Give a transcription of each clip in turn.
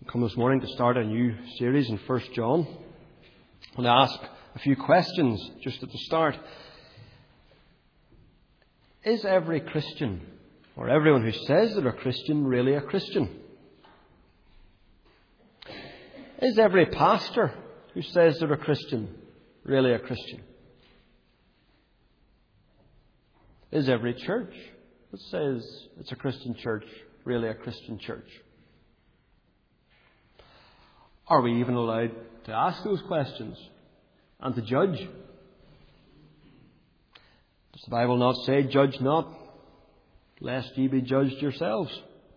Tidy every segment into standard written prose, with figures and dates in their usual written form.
I come this morning to start a new series in 1 John. And I ask a few questions just at the start. Is every Christian, or everyone who says they're a Christian, really a Christian? Is every pastor who says they're a Christian really a Christian? Is every church that says it's a Christian church really a Christian church? Are we even allowed to ask those questions and to judge? Does the Bible not say, "Judge not, lest ye be judged yourselves"?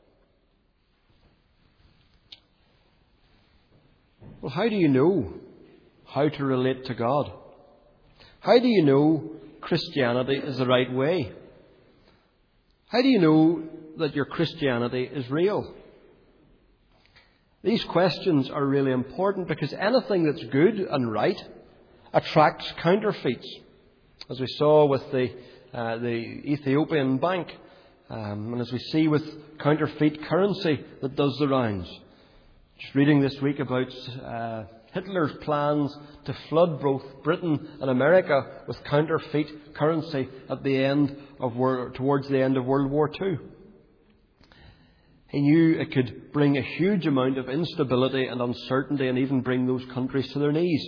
Well, how do you know how to relate to God? How do you know Christianity is the right way? How do you know that your Christianity is real? These questions are really important because anything that's good and right attracts counterfeits. As we saw with the Ethiopian bank, and as we see with counterfeit currency that does the rounds. Just reading this week about Hitler's plans to flood both Britain and America with counterfeit currency at the end of towards the end of World War II. He knew it could bring a huge amount of instability and uncertainty and even bring those countries to their knees.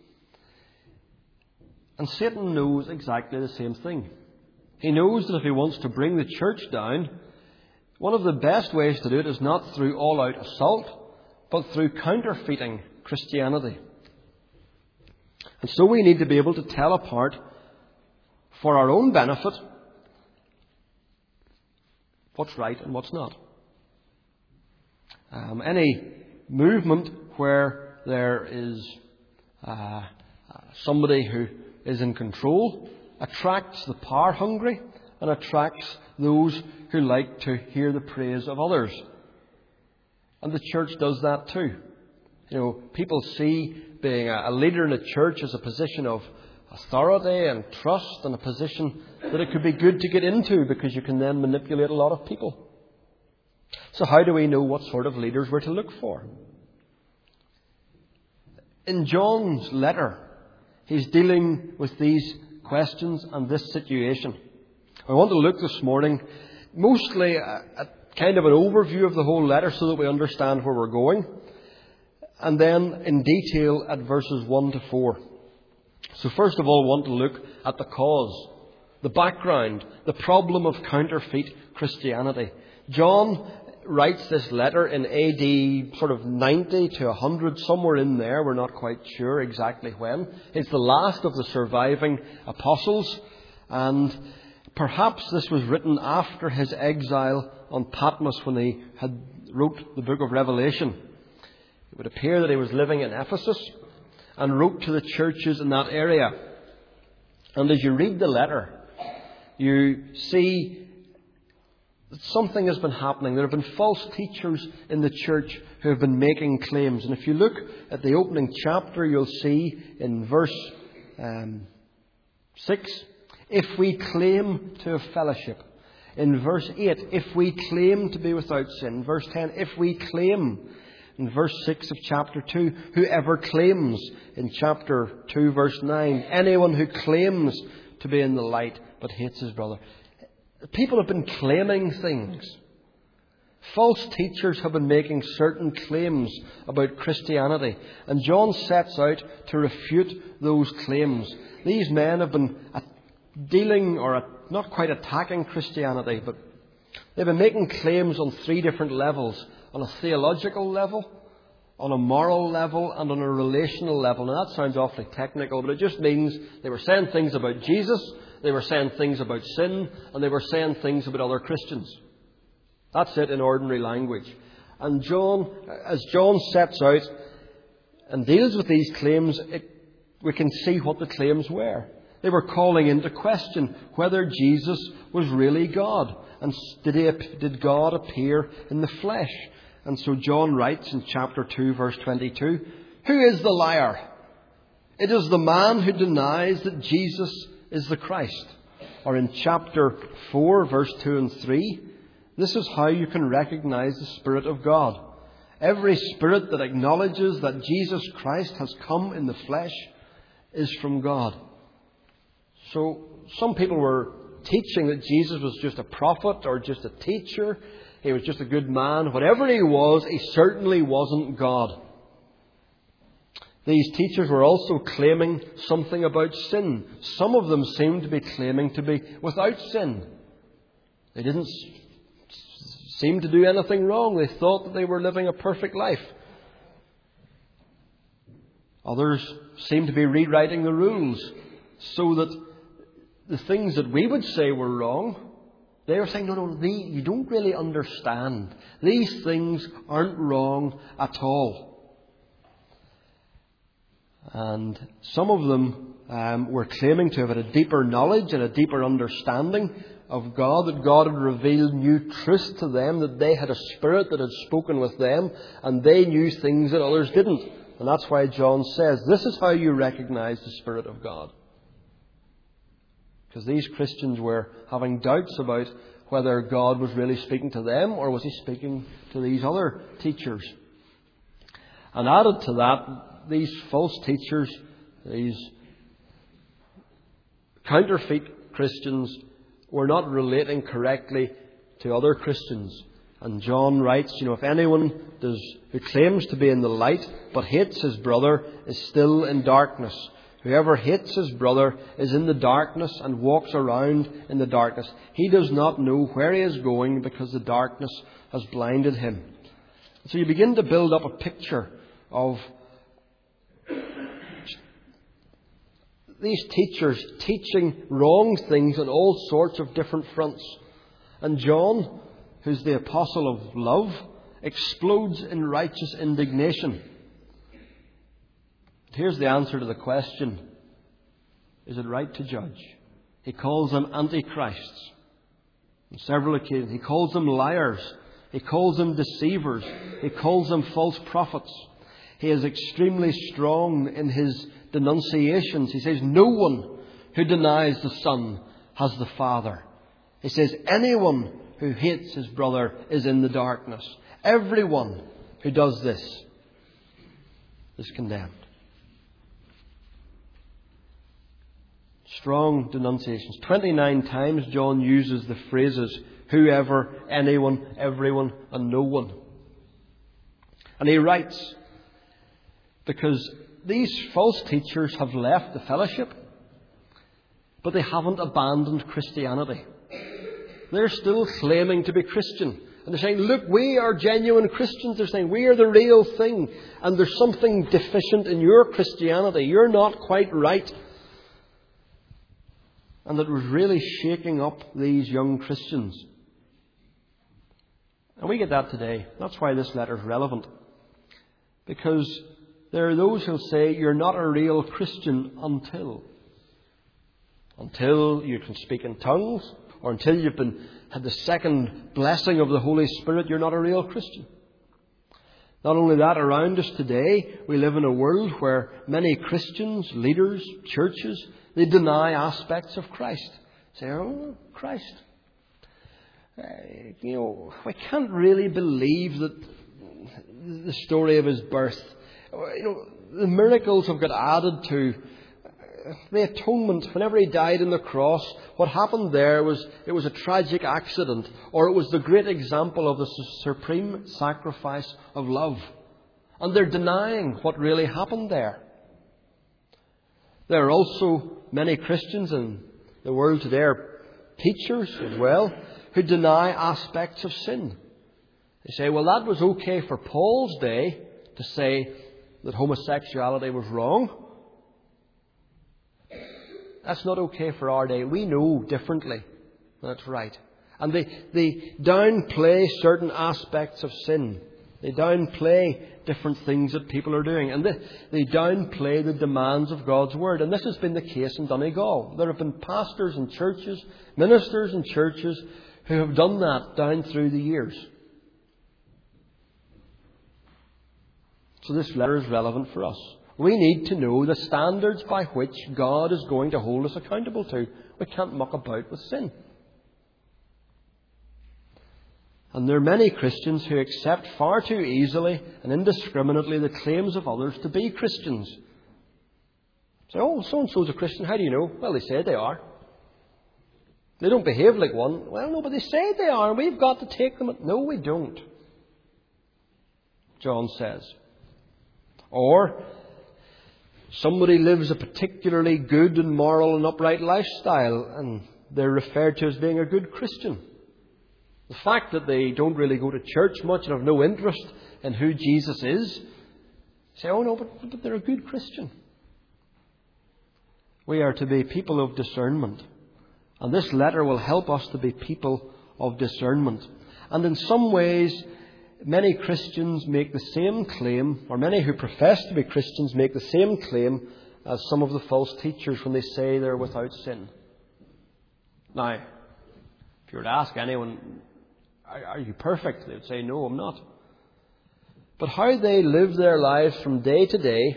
And Satan knows exactly the same thing. He knows that if he wants to bring the church down, one of the best ways to do it is not through all-out assault, but through counterfeiting Christianity. And so we need to be able to tell apart, for our own benefit, what's right and what's not. Any movement where there is somebody who is in control attracts the power-hungry and attracts those who like to hear the praise of others. And the church does that too. You know, people see being a leader in a church as a position of authority and trust, and a position that it could be good to get into because you can then manipulate a lot of people. So how do we know what sort of leaders we're to look for? In John's letter, he's dealing with these questions and this situation. I want to look this morning mostly at kind of an overview of the whole letter so that we understand where we're going, and then in detail at verses 1 to 4. So first of all, I want to look at the cause, the background, the problem of counterfeit Christianity. John writes this letter in AD sort of 90 to 100, somewhere in there. We're not quite sure exactly when. It's the last of the surviving apostles, and perhaps this was written after his exile on Patmos when he had wrote the book of Revelation. It would appear that he was living in Ephesus and wrote to the churches in that area. And as you read the letter, you see that something has been happening. There have been false teachers in the church who have been making claims. And if you look at the opening chapter, you'll see in verse 6, if we claim to have fellowship. In verse 8, if we claim to be without sin. Verse 10, if we claim. In verse 6 of chapter 2, whoever claims. In chapter 2, verse 9, anyone who claims to be in the light but hates his brother. People have been claiming things. False teachers have been making certain claims about Christianity. And John sets out to refute those claims. These men have been dealing, or not quite attacking Christianity, but they've been making claims on three different levels. On a theological level, on a moral level, and on a relational level. Now that sounds awfully technical, but it just means they were saying things about Jesus, they were saying things about sin, and they were saying things about other Christians. That's it in ordinary language. And as John sets out and deals with these claims, we can see what the claims were. They were calling into question whether Jesus was really God. And did God appear in the flesh? And so John writes in chapter 2, verse 22, who is the liar? It is the man who denies that Jesus is the Christ. Or in chapter 4, verse 2 and 3, this is how you can recognize the Spirit of God. Every spirit that acknowledges that Jesus Christ has come in the flesh is from God. So some people were teaching that Jesus was just a prophet or just a teacher. He was just a good man. Whatever he was, he certainly wasn't God. These teachers were also claiming something about sin. Some of them seemed to be claiming to be without sin. They didn't seem to do anything wrong. They thought that they were living a perfect life. Others seemed to be rewriting the rules so that the things that we would say were wrong, they were saying, no, you don't really understand. These things aren't wrong at all. And some of them were claiming to have had a deeper knowledge and a deeper understanding of God, that God had revealed new truths to them, that they had a spirit that had spoken with them, and they knew things that others didn't. And that's why John says, this is how you recognize the Spirit of God. Because these Christians were having doubts about whether God was really speaking to them or was he speaking to these other teachers. And added to that, these false teachers, these counterfeit Christians, were not relating correctly to other Christians. And John writes, if anyone who claims to be in the light but hates his brother is still in darkness. Whoever hates his brother is in the darkness and walks around in the darkness. He does not know where he is going because the darkness has blinded him. So you begin to build up a picture of these teachers teaching wrong things on all sorts of different fronts. And John, who's the apostle of love, explodes in righteous indignation. Here's the answer to the question, is it right to judge? He calls them antichrists on several occasions. He calls them liars. He calls them deceivers. He calls them false prophets. He is extremely strong in his denunciations. He says, no one who denies the Son has the Father. He says, anyone who hates his brother is in the darkness. Everyone who does this is condemned. Strong denunciations. 29 times John uses the phrases whoever, anyone, everyone, and no one. And he writes, because these false teachers have left the fellowship, but they haven't abandoned Christianity. They're still claiming to be Christian. And they're saying, look, we are genuine Christians. They're saying, we are the real thing. And there's something deficient in your Christianity. You're not quite right. And that was really shaking up these young Christians. And we get that today. That's why this letter is relevant. Because there are those who'll say, you're not a real Christian until you can speak in tongues, or until you've had the second blessing of the Holy Spirit, you're not a real Christian. Not only that, around us today, we live in a world where many Christians, leaders, churches, they deny aspects of Christ. Say, oh, Christ. We can't really believe that the story of his birth. The miracles have got added to the atonement. Whenever he died on the cross, what happened there was it was a tragic accident, or it was the great example of the supreme sacrifice of love. And they're denying what really happened there. There are also many Christians in the world today, are teachers as well, who deny aspects of sin. They say, well, that was okay for Paul's day to say that homosexuality was wrong. That's not okay for our day. We know differently. That's right. And they downplay certain aspects of sin. They downplay different things that people are doing. And they downplay the demands of God's Word. And this has been the case in Donegal. There have been pastors and churches, ministers and churches who have done that down through the years. So this letter is relevant for us. We need to know the standards by which God is going to hold us accountable to. We can't muck about with sin. And there are many Christians who accept far too easily and indiscriminately the claims of others to be Christians. Say, oh, so-and-so's a Christian. How do you know? Well, they say they are. They don't behave like one. Well, no, but they say they are. We've got to take them. No, we don't. John says. Or somebody lives a particularly good and moral and upright lifestyle, and they're referred to as being a good Christian. The fact that they don't really go to church much and have no interest in who Jesus is, say, oh no, but they're a good Christian. We are to be people of discernment. And this letter will help us to be people of discernment. And in some ways, many Christians make the same claim, or many who profess to be Christians make the same claim as some of the false teachers when they say they're without sin. Now, if you were to ask anyone, are you perfect? They would say, no, I'm not. But how they live their lives from day to day,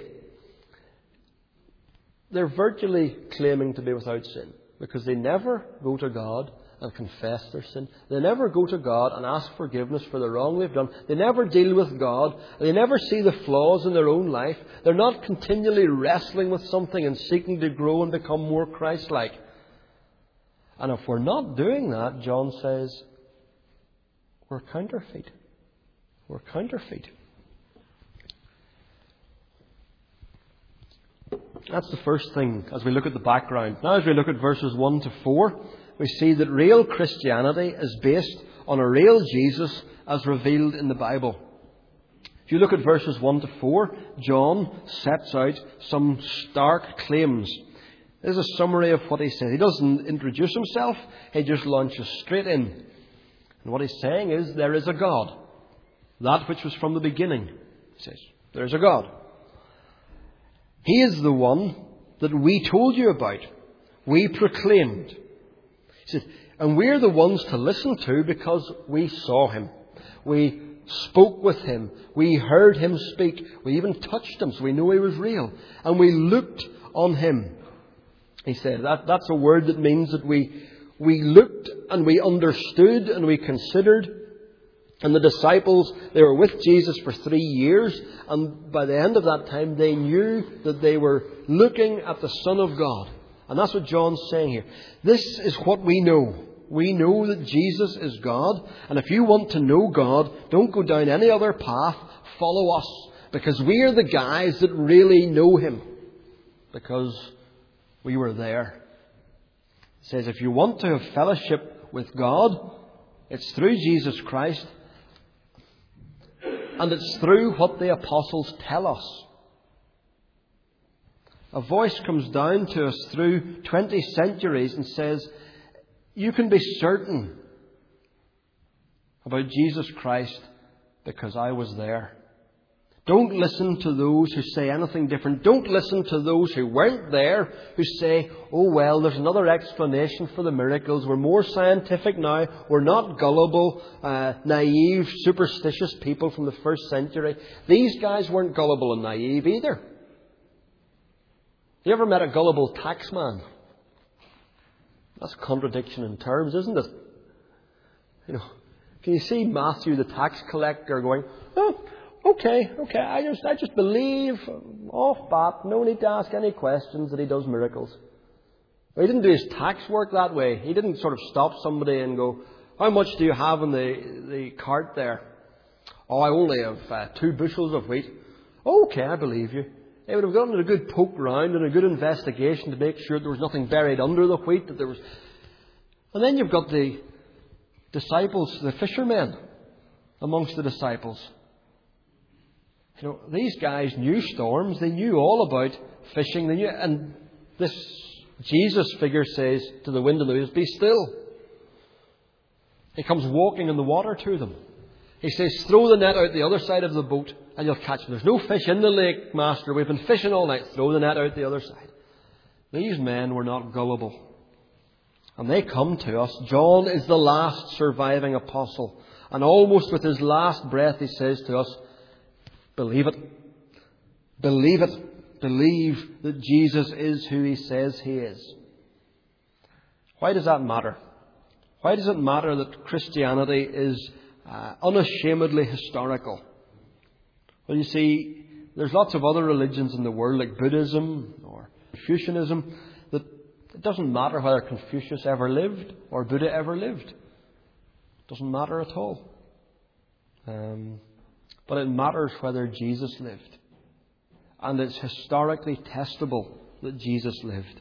they're virtually claiming to be without sin. Because they never go to God and confess their sin. They never go to God and ask forgiveness for the wrong they've done. They never deal with God. They never see the flaws in their own life. They're not continually wrestling with something and seeking to grow and become more Christ-like. And if we're not doing that, John says, we're counterfeit. We're counterfeit. That's the first thing as we look at the background. Now as we look at verses 1 to 4, we see that real Christianity is based on a real Jesus as revealed in the Bible. If you look at verses 1 to 4, John sets out some stark claims. This is a summary of what he says. He doesn't introduce himself, he just launches straight in. And what he's saying is, there is a God. That which was from the beginning. He says, there is a God. He is the one that we told you about. We proclaimed. He says, and we're the ones to listen to because we saw him. We spoke with him. We heard him speak. We even touched him, so we know he was real. And we looked on him. He said, that's a word that means that we looked and we understood and we considered. And the disciples, they were with Jesus for 3 years. And by the end of that time, they knew that they were looking at the Son of God. And that's what John's saying here. This is what we know. We know that Jesus is God. And if you want to know God, don't go down any other path. Follow us. Because we are the guys that really know him. Because we were there. It says if you want to have fellowship with God, it's through Jesus Christ. And it's through what the apostles tell us. A voice comes down to us through 20 centuries and says, you can be certain about Jesus Christ because I was there. Don't listen to those who say anything different. Don't listen to those who weren't there, who say, oh well, there's another explanation for the miracles. We're more scientific now. We're not gullible, naive, superstitious people from the first century. These guys weren't gullible and naive either. You ever met a gullible taxman? That's a contradiction in terms, isn't it? You know, can you see Matthew the tax collector going, oh, Okay, I just believe off bat, no need to ask any questions that he does miracles. Well, he didn't do his tax work that way. He didn't sort of stop somebody and go, how much do you have in the cart there? Oh, I only have 2 bushels of wheat. Okay, I believe you. He would have gotten a good poke round and a good investigation to make sure there was nothing buried under the wheat. And then you've got the disciples, the fishermen amongst the disciples. You know, these guys knew storms. They knew all about fishing. They knew, and this Jesus figure says to the wind and the waves, be still. He comes walking in the water to them. He says, throw the net out the other side of the boat and you'll catch them. There's no fish in the lake, Master. We've been fishing all night. Throw the net out the other side. These men were not gullible. And they come to us. John is the last surviving apostle. And almost with his last breath he says to us, believe it. Believe it. Believe that Jesus is who he says he is. Why does that matter? Why does it matter that Christianity is unashamedly historical. Well, you see, there's lots of other religions in the world, like Buddhism or Confucianism, that it doesn't matter whether Confucius ever lived or Buddha ever lived. It doesn't matter at all. But it matters whether Jesus lived. And it's historically testable that Jesus lived.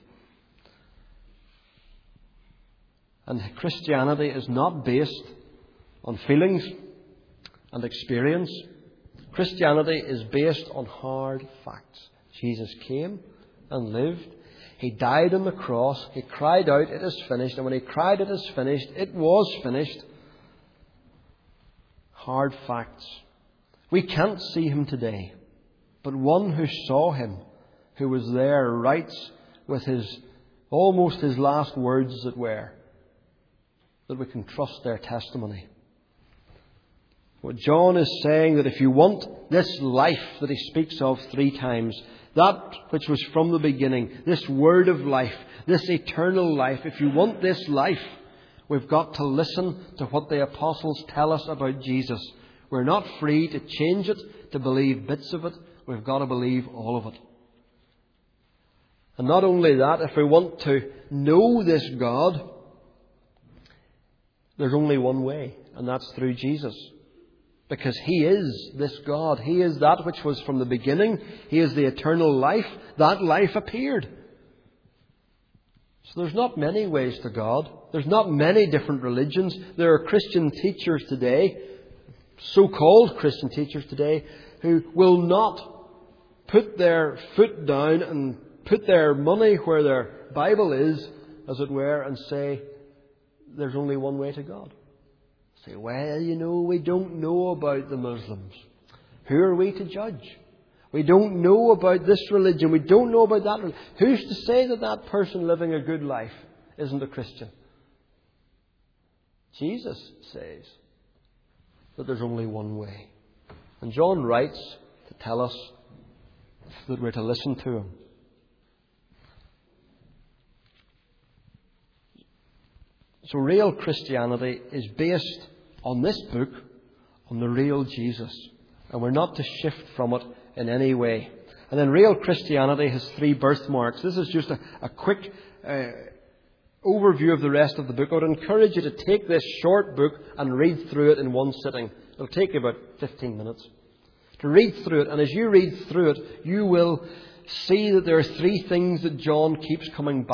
And Christianity is not based on feelings and experience. Christianity is based on hard facts. Jesus came and lived. He died on the cross. He cried out, "It is finished." And when He cried, "It is finished," it was finished. Hard facts. We can't see Him today, but one who saw Him, who was there, writes with almost his last words, as it were, that we can trust their testimony. What John is saying, that if you want this life that he speaks of 3 times, that which was from the beginning, this word of life, this eternal life, if you want this life, we've got to listen to what the apostles tell us about Jesus. We're not free to change it, to believe bits of it. We've got to believe all of it. And not only that, if we want to know this God, there's only one way, and that's through Jesus. Because He is this God. He is that which was from the beginning. He is the eternal life. That life appeared. So there's not many ways to God. There's not many different religions. There are Christian teachers today, so-called Christian teachers today, who will not put their foot down and put their money where their Bible is, as it were, and say, there's only one way to God. Say, well, we don't know about the Muslims. Who are we to judge? We don't know about this religion. We don't know about that religion. Who's to say that that person living a good life isn't a Christian? Jesus says that there's only one way. And John writes to tell us that we're to listen to Him. So real Christianity is based on this book, on the real Jesus. And we're not to shift from it in any way. And then real Christianity has 3 birthmarks. This is just a quick overview of the rest of the book. I would encourage you to take this short book and read through it in one sitting. It'll take you about 15 minutes. To read through it. And as you read through it, you will see that there are 3 things that John keeps coming back